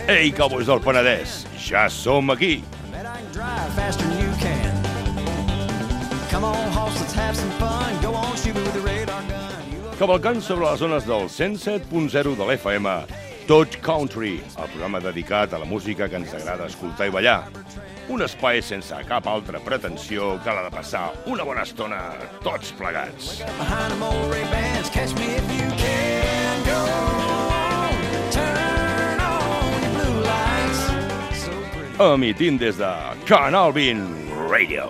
Ei, cowboys del Penedès, ja som aquí. Cavalcant sobre les zones del 107.0 de l'FM, Tot Country, el programa dedicat a la música que ens agrada escoltar i ballar. Un espai sense cap altra pretensió que la de passar una bona estona tots plegats. Emitint des de Canal 20 Radio.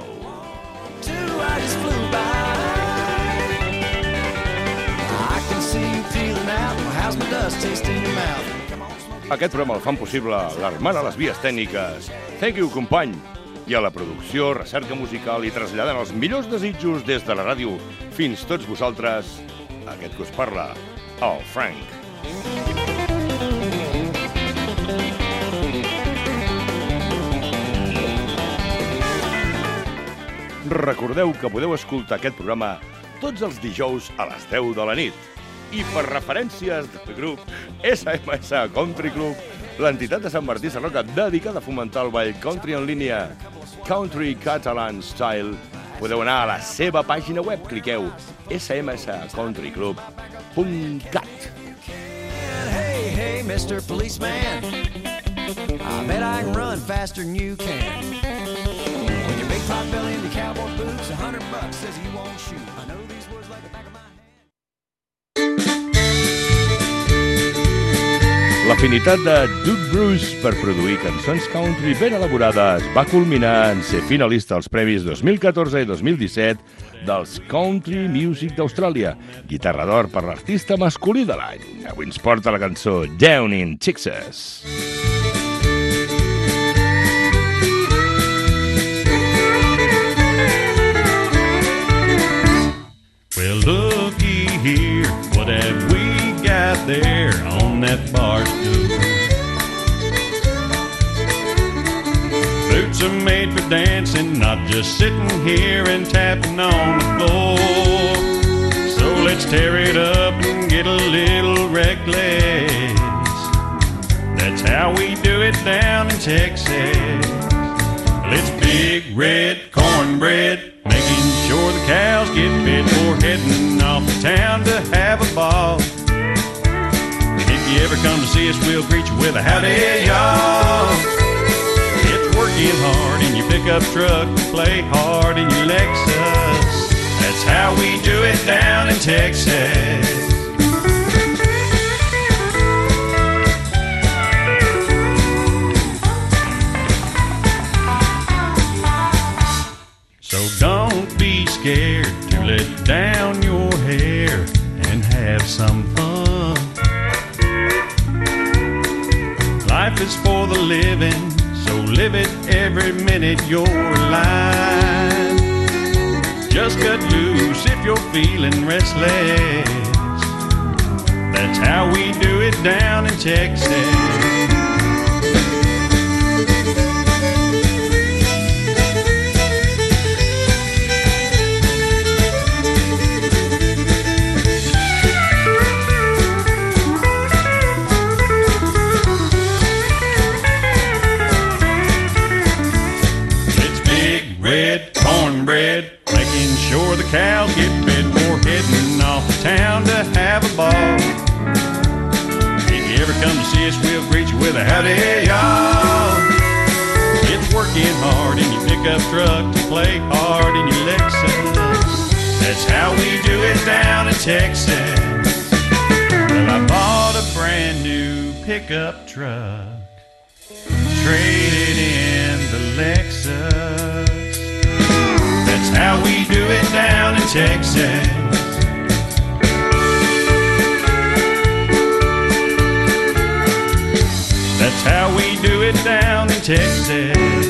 Aquest programa el fan possible l'Armand a les vies tècniques. Thank you, company. I a la producció, recerca musical i traslladant els millors desitjos des de la ràdio fins tots vosaltres, aquest que us parla, el Frank. Recordeu que podeu escoltar aquest programa tots els dijous a les 10 de la nit. I per referències del grup SMS Country Club, l'entitat de Sant Martí Sarroca dedicada a fomentar el ball country en línia Country Catalan Style, podeu anar a la seva pàgina web, cliqueu smscountryclub.cat. Hey, hey, Mr. Policeman, I bet I can run faster than you can. With your big pot belly and your cowboy boots, $100 says you won't shoot. I know these words like the back of my hand. L'afinitat de Doug Bruce per produir cançons country ben elaborades va culminar en ser finalista als premis 2014 i 2017 dels Country Music d'Austràlia, guitarra d'or per l'artista masculí de l'any. Avui ens porta la cançó Down in Texas. Well, looky here, what have we got there on that bar stool? Boots are made for dancing, not just sitting here and tapping on the floor. So let's tear it up and get a little reckless. That's how we do it down in Texas. Well, it's big red cornbread, making sure the cows get fed before heading off to town to have a ball. And if you ever come to see us, we'll greet you with a howdy, y'all. It's working hard in your pickup truck, play hard in your Lexus. That's how we do it down in Texas. So don't be scared to let down your hair and have some fun. Life is for the living, so live it every minute you're alive. Just cut loose if you're feeling restless. That's how we do it down in Texas. Making sure the cows get fed before heading off to town to have a ball. If you ever come to see us, we'll greet you with a howdy, y'all. It's working hard in your pickup truck to play hard in your Lexus. That's how we do it down in Texas. Well, I bought a brand new pickup truck, traded in the Lexus. That's how we do it down in Texas. That's how we do it down in Texas.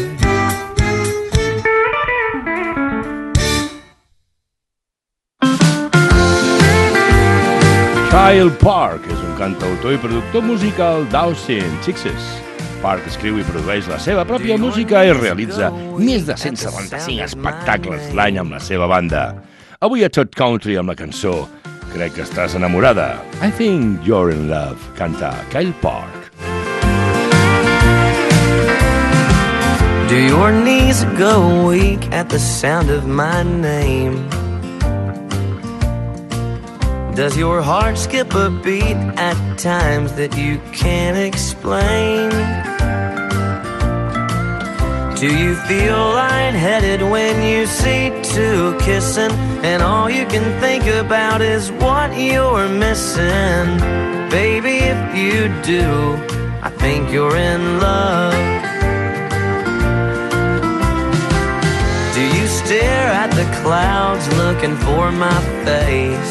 Kyle Park és un cantautor i productor musical d'Austin, Texas. Park escriu i produeix la seva pròpia música i realitza més de 175 espectacles l'any amb la seva banda. Avui a Tot Country amb la cançó Crec que estàs enamorada. I think you're in love, canta Kyle Park. Do your knees go weak at the sound of my name? Does your heart skip a beat at times that you can't explain? Do you feel lightheaded when you see two kissing and all you can think about is what you're missing? Baby, if you do, I think you're in love. Do you stare at the clouds looking for my face?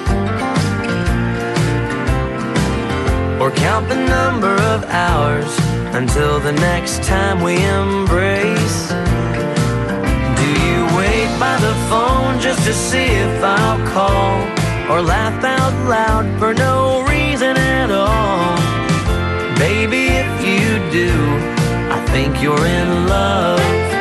Or count the number of hours until the next time we embrace? Do you wait by the phone just to see if I'll call? Or laugh out loud for no reason at all? Baby, if you do, I think you're in love.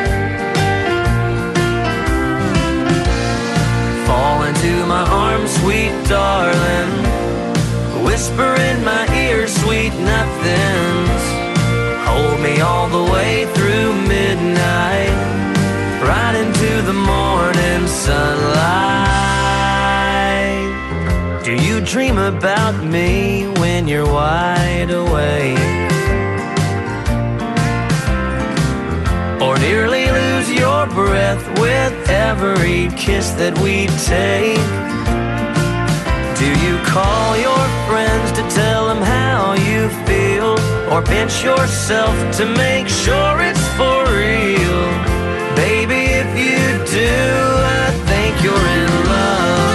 Fall into my arms, sweet darling. Whisper in my ear, sweet nothings. Hold me all the way through midnight, right into the morning sunlight. Do you dream about me when you're wide awake? Or nearly lose your breath with every kiss that we take? Do you call your friends to tell them how you feel? Or pinch yourself to make sure it's for real? Baby, if you do, I think you're in love.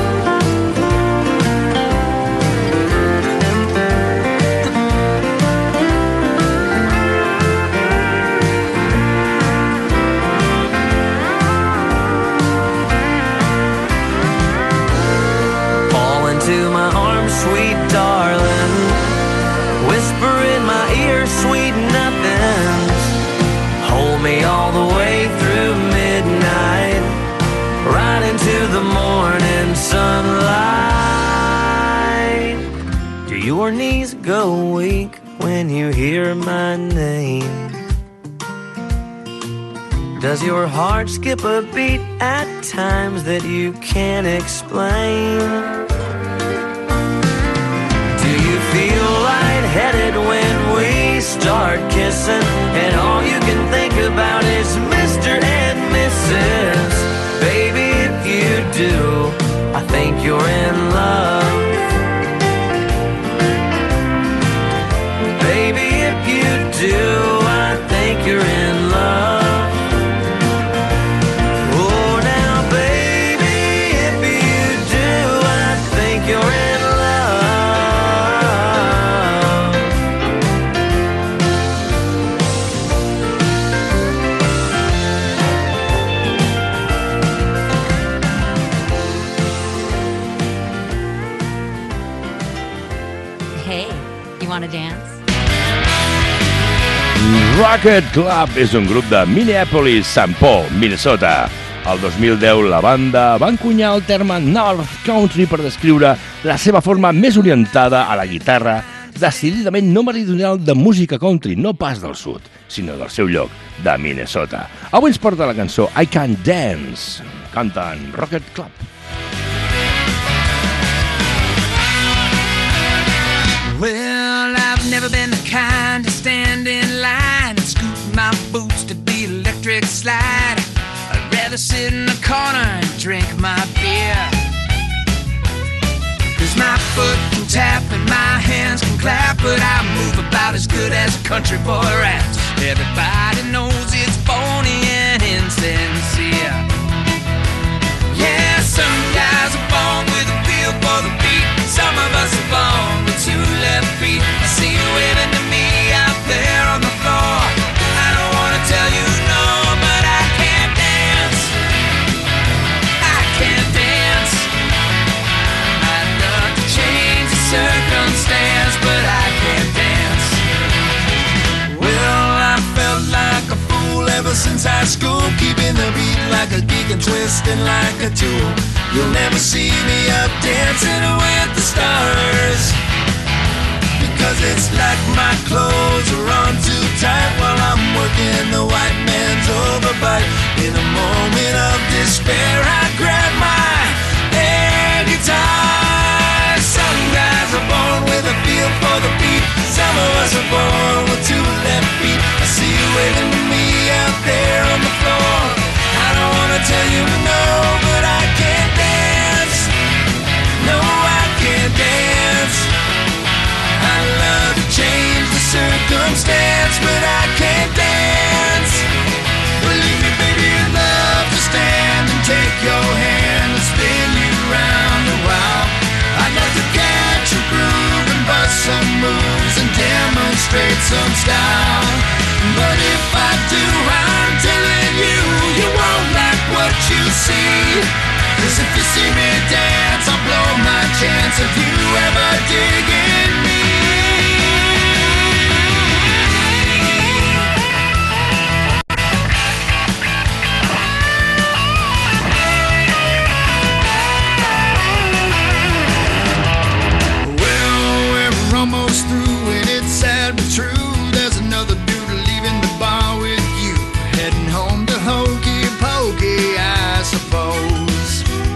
Fall into my arms, sweet darling. Whisper in my ear, sweet nothings. Hold me all the way through midnight, right into the morning sunlight. Do your knees go weak when you hear my name? Does your heart skip a beat at times that you can't explain? Do you feel lightheaded when we start kissing and all you can think about is Mr. and Mrs.? Baby, if you do, I think you're in love. Baby, if you do, I think you're in love. Oh, now, baby, if you do, I think you're in love. Hey, you want to dance? Rocket Club és un grup de Minneapolis, St. Paul, Minnesota. El 2010 la banda va encunyar el terme North Country per descriure la seva forma més orientada a la guitarra, decididament no meridional de música country, no pas del sud, sinó del seu lloc, de Minnesota. Avui ens porta la cançó I Can't Dance. Canten Rocket Club. Well, I've never been the kind to stand in line and scoot my boots to the electric slide. I'd rather sit in the corner and drink my beer. 'Cause my foot can tap and my hands can clap, but I move about as good as a country boy raps. Everybody knows it's phony and insincere. Yeah, some guys are born with a feel for the beat. Some of us are born with two left feet. I see you waving to me out there on the floor. I don't wanna tell you no, but I can't dance. I can't dance. I'd love to change the circumstance, but I can't dance. Well, I felt like a fool ever since high school, keeping the beat like a geek and twisting like a tool. You'll never see me up dancing with the stars, because it's like my clothes are on too tight while I'm working the white man born with two left feet. I see you waving to me out there on the floor. I don't wanna tell you no, but I can't dance. No, I can't dance. I love to change the circumstance, but I can't dance. Believe me, baby, I'd love to stand and take your hand and spin you round a while. I'd love to catch a groove and bust some moves and demonstrate some style. But if I do, I'm telling you, you won't like what you see. 'Cause if you see me dance, I'll blow my chance of you ever digging me. Almost through and it's sad but true. There's another dude leaving the bar with you, heading home to Hokey Pokey, I suppose.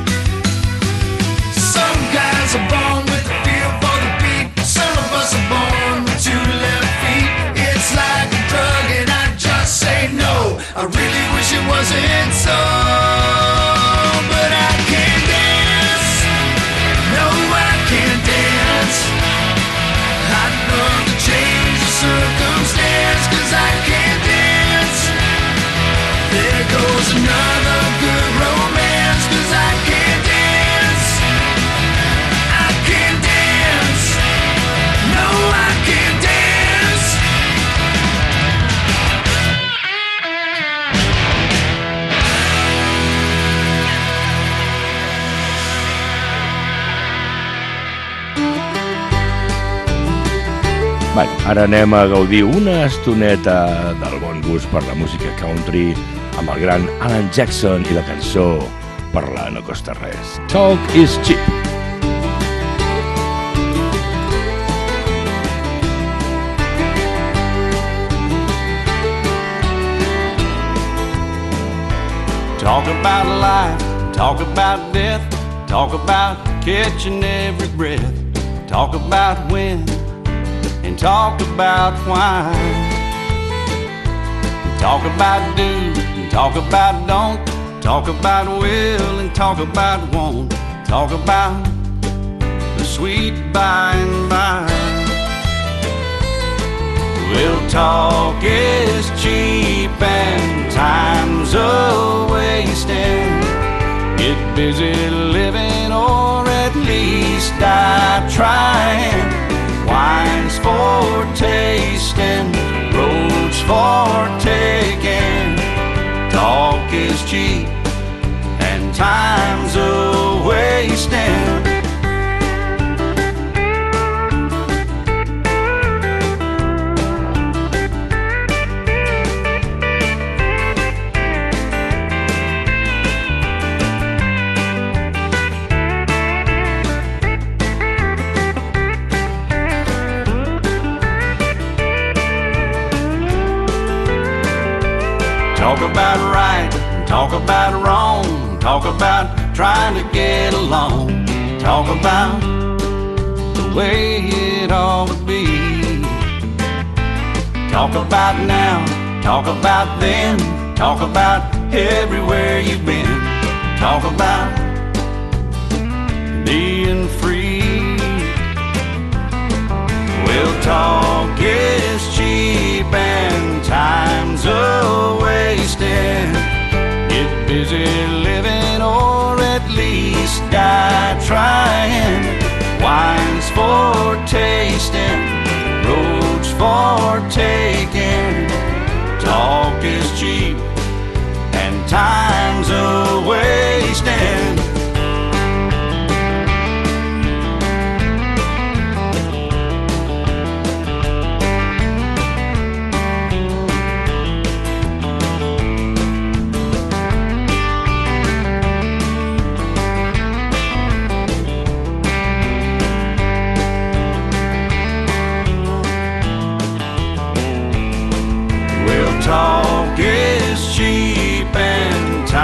Some guys are born with a feel for the beat. Some of us are born with two left feet. It's like a drug and I just say no. I really wish it wasn't so, but I can't dance. No, I can't dance. I'd love to change the circumstance, 'cause I can't dance. There goes another good romance, 'cause I can't dance. I can't dance. No, I can't dance. Bé, ara anem a gaudir una estoneta del bon gust per la música country amb el gran Alan Jackson i la cançó Parlar no costa res. Talk is cheap. Talk about life, talk about death, talk about catching every breath, talk about when, and talk about why. Talk about do, and talk about don't, talk about will, and talk about won't, talk about the sweet by and by. Well, talk is cheap and time's a wasting. Get busy living, or at least die trying. Wines for tasting, roads for taking. Talk is cheap and time's a wasting. Talk about right, talk about wrong, talk about trying to get along, talk about the way it ought to be. Talk about now, talk about then, talk about everywhere you've been, talk about being free. Well, talk is cheap and time's a wasting. Get busy living, or at least die trying. Wines for tasting, roads for taking. Talk is cheap and time's a wasting. Talk is cheap and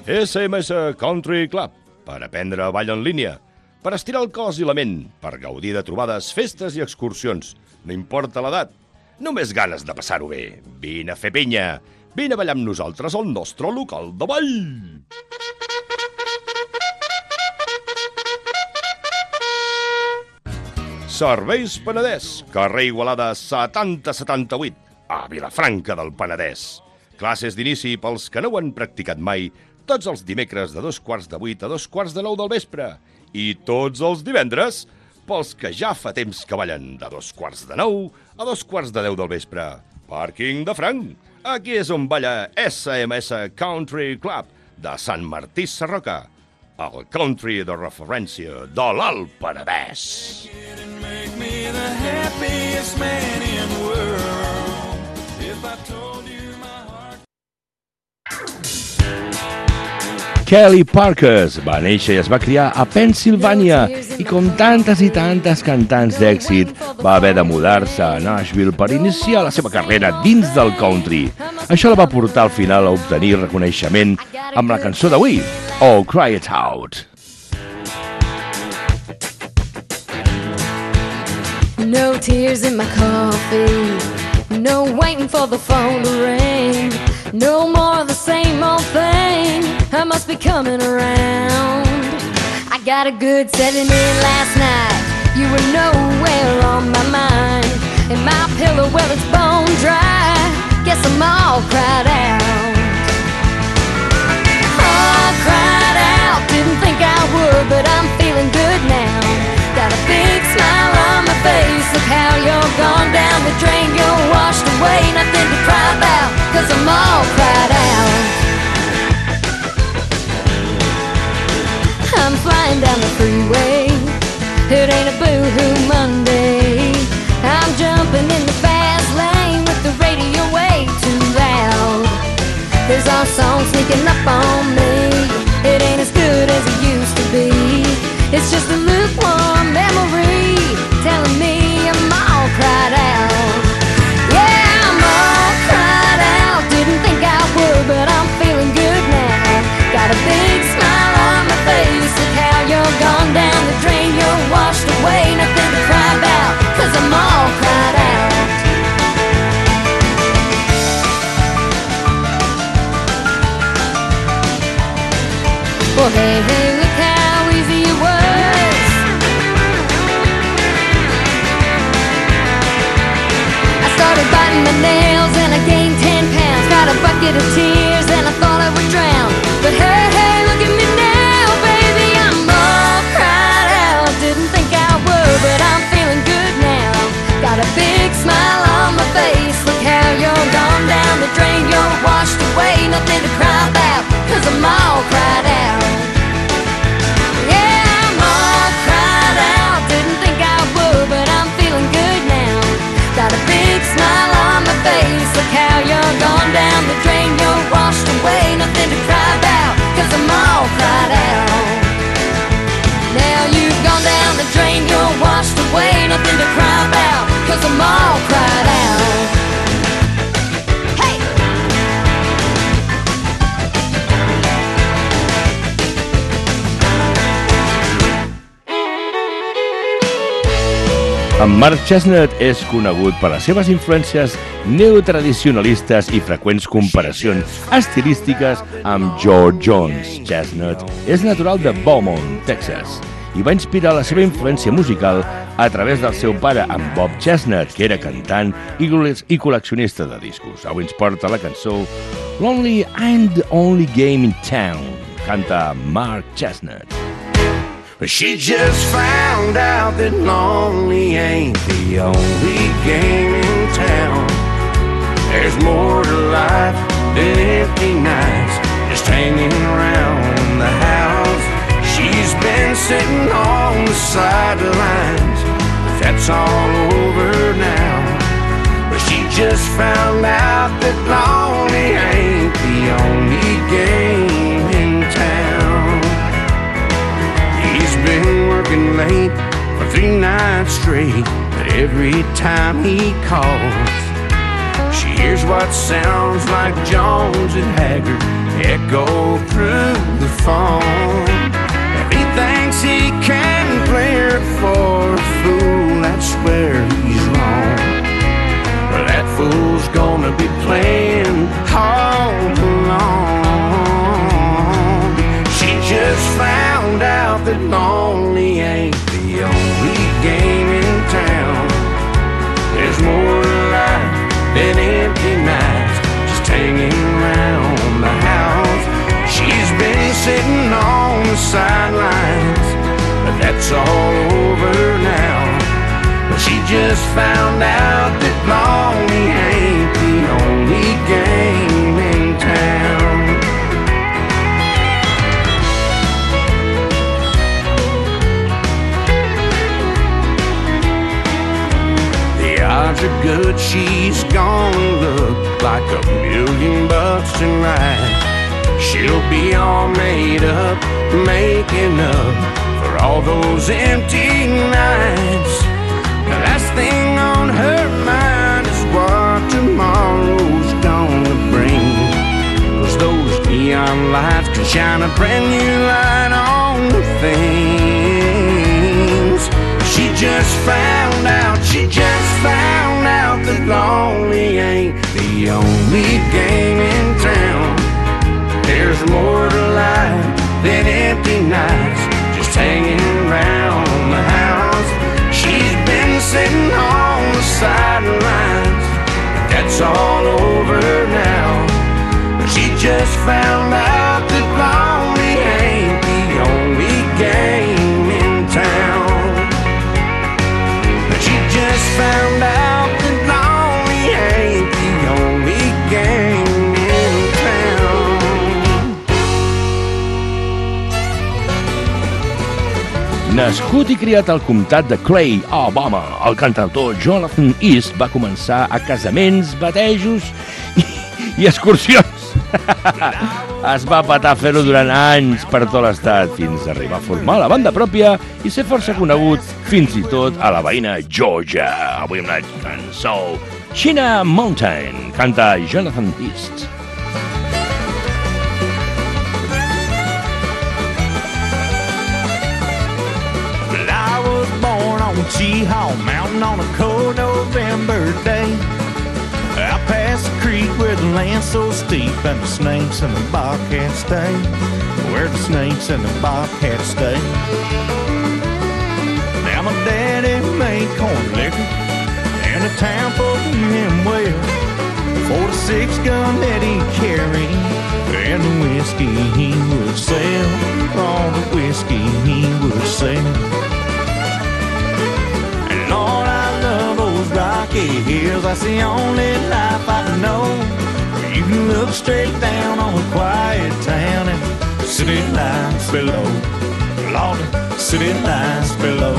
SMS Country Club, per aprendre ball en línia, per estirar el cos i la ment, per gaudir de trobades, festes i excursions. No importa l'edat, només ganes de passar-ho bé. Vine a fer pinya, vine a ballar amb nosaltres al nostre local de ball. Serveis Penedès, carrer Igualada 7078, a Vilafranca del Penedès. Classes d'inici pels que no ho han practicat mai, tots els dimecres de 7:15 a 8:45 del vespre. I tots els divendres pels que ja fa temps que ballen de 8:45 a 9:45 del vespre. Pàrquing de Franc. Aquí és on balla SMS Country Club de Sant Martí Sarroca, el country de referència de l'Alt Penedès. Make me the happiest man in the world. If I told you my heart. Kelly Parkers va néixer i es va criar a Pennsilvània i com tantes i tantes cantants d'èxit va haver de mudar-se a Nashville per iniciar la seva carrera dins del country. Això la va portar al final a obtenir reconeixement amb la cançó d'avui, Oh Cry It Out. No tears in my coffee, no waiting for the phone to ring, no more of the same old thing, I must be coming around. I got a good setting in last night, you were nowhere on my mind, and my pillow, well it's bone dry, guess I'm all cried out. All cried out, didn't think I would, but I'm feeling good now. Got a big smile on my face, look how you're gone down the drain, you're washed away, nothing to cry about, 'cause I'm all cried out. I'm flying down the freeway, it ain't a boo-hoo Monday, I'm jumping in the fast lane with the radio way too loud. There's our song sneaking up on me, it ain't as good as it used to be, it's just a lukewarm memory telling me I'm all cried out. Yeah, I'm all cried out, didn't think I would, but I'm feeling good now. Got a big smile on my face, look how you're gone down the drain, you're washed away, nothing to cry about, 'cause I'm all cried out. Well, hey, hey, look how easy it was. I started biting my nails and I gained 10 pounds. Got a bucket of tears and I thought I would drown. But hey, hey, look at me now, baby, I'm all cried out. Didn't think I would, but I'm feeling good now. Got a big smile on my face, look how you're gone down the drain, you're washed away, nothing to cry about, 'cause I'm all cried out. Got a big smile on my face, look how you're gone down the drain, you're washed away, nothing to cry about, 'cause I'm all cried out. Now you've gone down the drain, you're washed away, nothing to cry about, 'cause I'm all cried out. Hey! En Mark Chesnutt és conegut per les seves influències neotradicionalistes i freqüents comparacions estilístiques amb George Jones. Chesnutt és natural de Beaumont, Texas, i va inspirar la seva influència musical a través del seu pare, en Bob Chesnutt, que era cantant i col·leccionista de discos. Avui ens porta la cançó Lonely I'm the Only Game in Town. Canta Mark Chesnutt. She just found out that lonely ain't the only game in town. There's more to life than empty nights just hanging around the house. She's been sitting on the sidelines, but that's all over now. But she just found out that lonely ain't the only game in town. He's been working late for 3 nights straight, but every time he calls, she hears what sounds like Jones and Haggard echo through the phone. If he thinks he can play her for a fool, that's where he's wrong. That fool's gonna be playing all along. She just found out that lonely ain't the only game in town. There's more to life than empty nights just hanging around the house. She's been sitting on the sidelines, but that's all over now. But she just found out that lonely ain't the only game in town. The odds are good she's gonna look like $1,000,000 tonight. She'll be all made up, making up for all those empty nights. The last thing on her mind is what tomorrow's gonna bring. 'Cause those neon lights can shine a brand new light on things. She just found out that lonely ain't the only game in town. There's more to life than empty nights just hanging around the house. She's been sitting on the sidelines, but that's all over now. She just found out that lonely ain't the only game in town. She just found out that lonely ain't the only game in town. Nascut i criat al comtat de Clay, Alabama, el cantautor Jonathan East va començar a casaments, batejos i excursions. Es va patar a fer-ho durant anys per tot l'estat fins a arribar a formar la banda pròpia i ser força conegut fins i tot a la veïna Georgia. Avui amb la cançó China Mountain canta Jonathan East. Cheehaw Mountain on a cold November day. I passed the creek where the land's so steep and the snakes and the bobcats stay. Where the snakes and the bobcats stay. Now my daddy made corn liquor and a town folk knew him well. 46 gun that he carried and the whiskey he would sell. All the whiskey he would sell. Lord, I love those rocky hills. That's the only life I know. Where you can look straight down on a quiet town and city lights below. Lord, city lights below.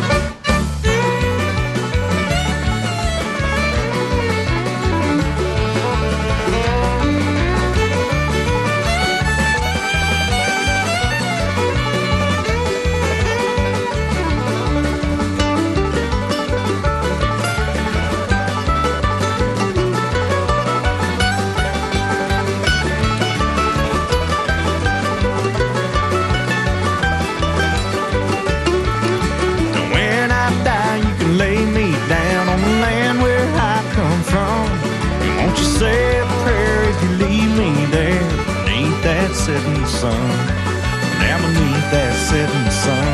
Setting sun, down beneath that setting sun.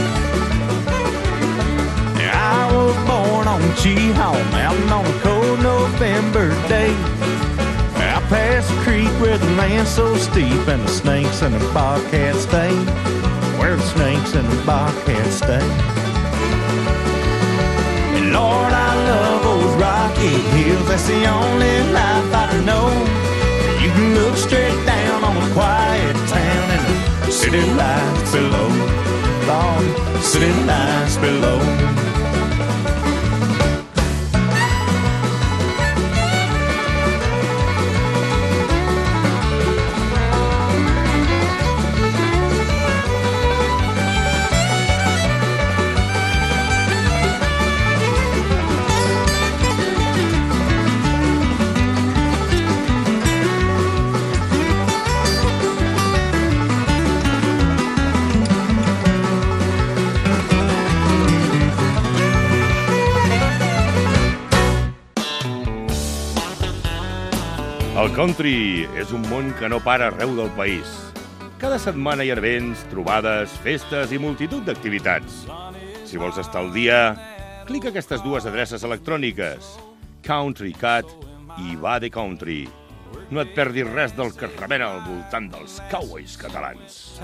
I was born on Cheehaw Mountain on a cold November day. I passed the creek where the land's so steep and the snakes and the bobcats stay. Where the snakes and the bobcats stay. And Lord, I love those rocky hills. That's the only life I know. You can look straight down on a quiet town and the city lights below. Lord, city lights below. El country és un món que no para arreu del país. Cada setmana hi ha events, trobades, festes i multitud d'activitats. Si vols estar al dia, clica aquestes dues adreces electròniques, Country Cat i Va de Country. No et perdis res del que es remena al voltant dels cowboys catalans.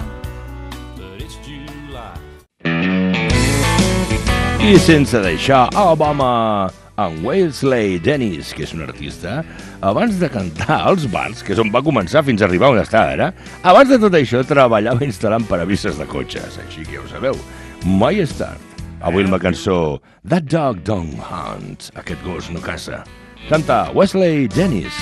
I sense deixar Obama, en Wesley Dennis, que és un artista, abans de cantar als bars, que és on va començar fins a arribar on està ara, abans de tot això treballava instal·lant parabrises de cotxes, així que ja ho sabeu, mai és tard. Avui amb la cançó That Dog Don't Hunt, aquest gos no caça. Canta Wesley Dennis.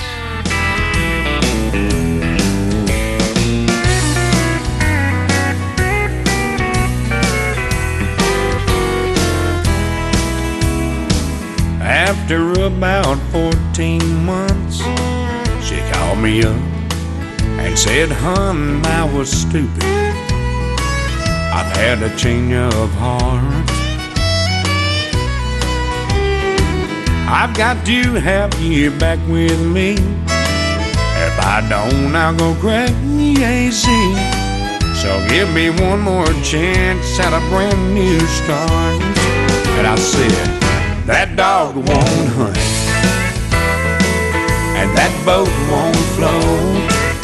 After about 14 months, she called me up and said, "Hun, I was stupid. I've had a change of heart. I've got to have you back with me. If I don't, I'll go crazy. So give me one more chance at a brand new start." And I said, "That dog won't hunt, and that boat won't float.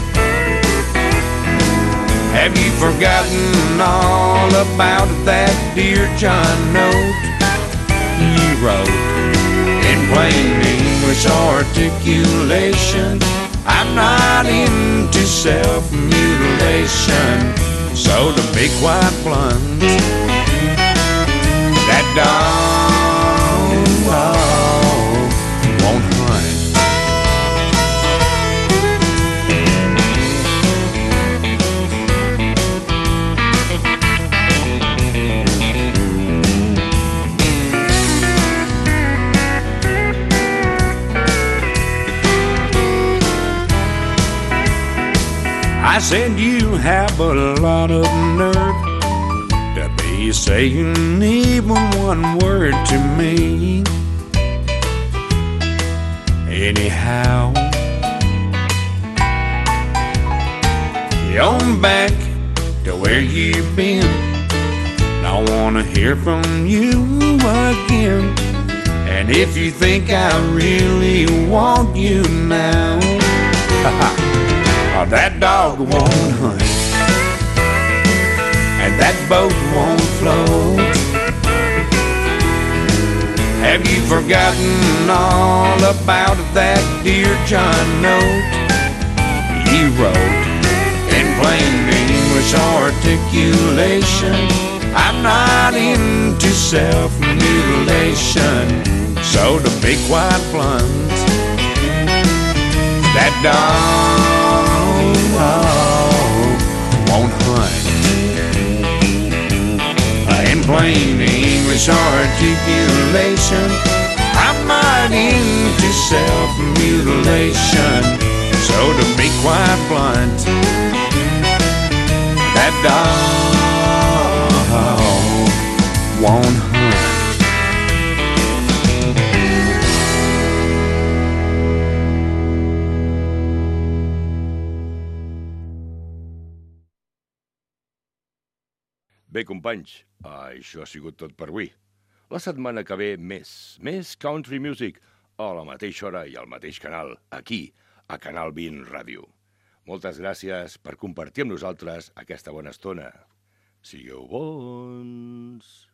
Have you forgotten all about that Dear John note you wrote in plain English articulation? I'm not into self-mutilation, so to be quite blunt, that dog won't hunt." I said, "You have a lot of nerve to be saying even one word to me. Anyhow, you're back to where you've been. I wanna hear from you again. And if you think I really want you now, that dog won't hunt, and that boat won't float. Have you forgotten all about that Dear John note you wrote in plain English articulation? I'm not into self-mutilation, so to be quite blunt, that dog won't hunt. In plain English articulation, I'm not into self-mutilation, so to be quite blunt, that dog won't hunt. Bé, companys, això ha sigut tot per avui. La setmana que ve, més country music, a la mateixa hora i al mateix canal, aquí, a Canal 20 Ràdio. Moltes gràcies per compartir amb nosaltres aquesta bona estona. Sigueu bons!